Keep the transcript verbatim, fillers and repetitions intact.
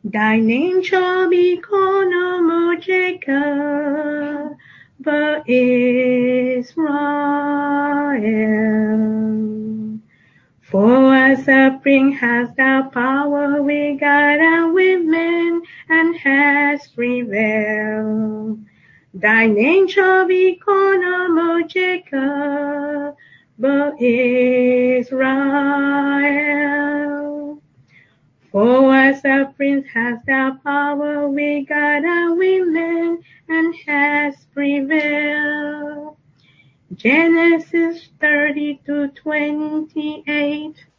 Thy name shall be called no more Jacob, but Israel. For as a spring hast thou power with God and with men, and hast prevailed. Thy name shall be called no more Jacob, but Israel. For as a prince hast thou power with God and with men, and hast prevailed. Genesis thirty to twenty-eight.